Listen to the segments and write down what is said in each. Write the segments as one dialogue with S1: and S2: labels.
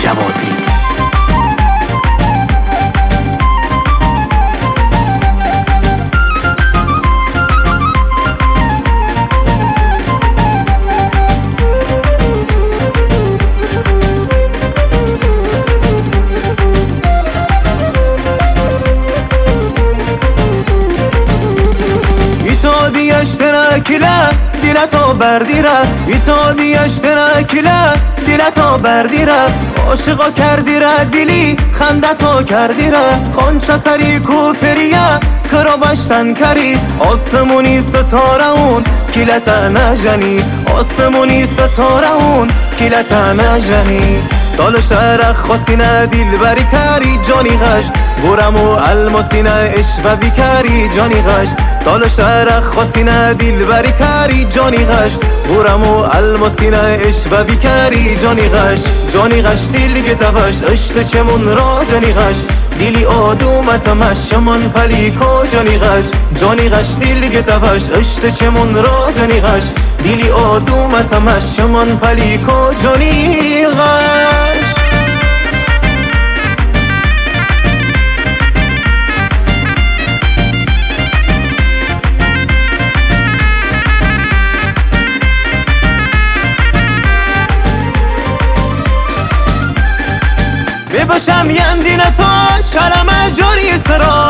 S1: جوادی.
S2: دیلتا بردیره ایتادیشتنکیله دیلتا بردیره عاشقا کردیره دیلی خندتا کردیره خانچه سری کوپریه کرا بشتن کری آسمونی ستاره اون کیلتا نجنی آسمونی ستاره اون کیلتا نجنی دال شهرخ خواستینه دیل بری کری جانی غش بورمو الماسینه اشوه بی کری جانی غش دال شهرخ خواستینه دیل بری کری جانی غش بورمو الماسینه اشوه بی کری جانی غش دیل گتبش اشت چمون را جانی غش دیلی آدومتمش شمان پلیکو جانی غش دیل گتبش اشت چمون را جانی غش دیلی آدومتمش شمان پلیکو جانی غش. بباشم یندین تا شرم جاری سرا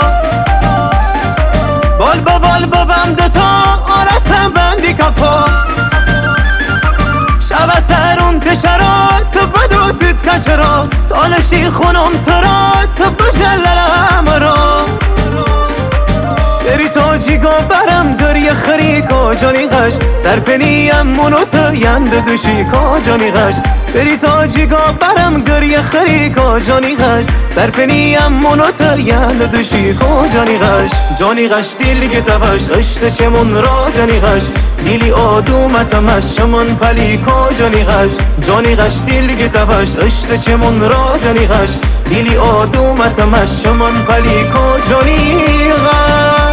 S2: بال بابم دوتا آرسم بندی کپا شب سرون تشرا تو بدو سید کشرا تالشی خونم ترا تو بجللم را بری تا جیگا برم داری خریکا جانی غش سرپنیم منو تو یند دوشیکا جانی غش بری تا جیگا برم داری خریکا جانی غش سرپنیم منو تو یند دوشیکا جانی غش دیل گتبش اشت چمون را جانی غش دیلی آدومتمش شمان پلیکا جانی غش دیل گتبش اشت چمون را جانی غش دیلی آدومتمش شمان پلیکا جانی غش.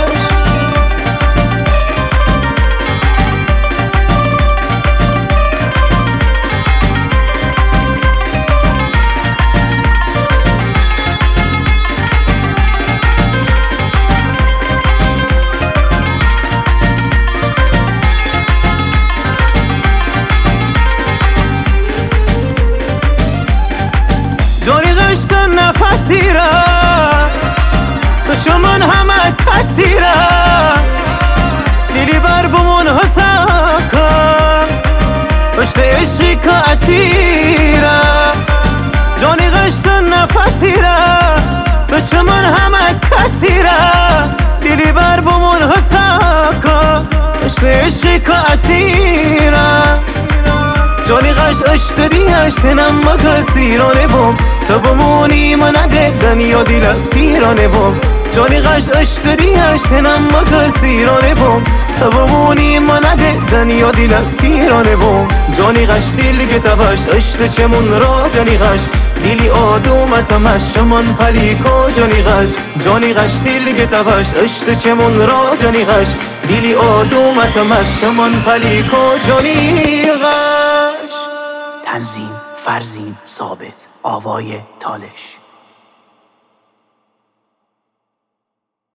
S2: جانی غش تو نفسی را تو شمون همه کسی را دیلی بر بمون حساکا پشت عشقی که اسیره جانی غش تو نفسی را تو شمون همه کسی را دیلی بر بمون حساکا پشت عشقی که اسیره جانی غش اشت دیشت نما کسیرانه بوم تو بمونی من ندیدم یا دیل پیرانه بوم جانی غش اشت دیشت نما کسیرانه بوم تو بمونی من ندیدم یا دیل پیرانه بوم جانی غش دیل گتبش اشت چمون را جانی غش دیلی آدومتمش شمان پلیکا جانی غش دیل گتبش اشت چمون را جانی غش دیلی آدومتمش شمان پلیکا جانی غش.
S1: تنظیم فرزین ثابت، آوای تالش.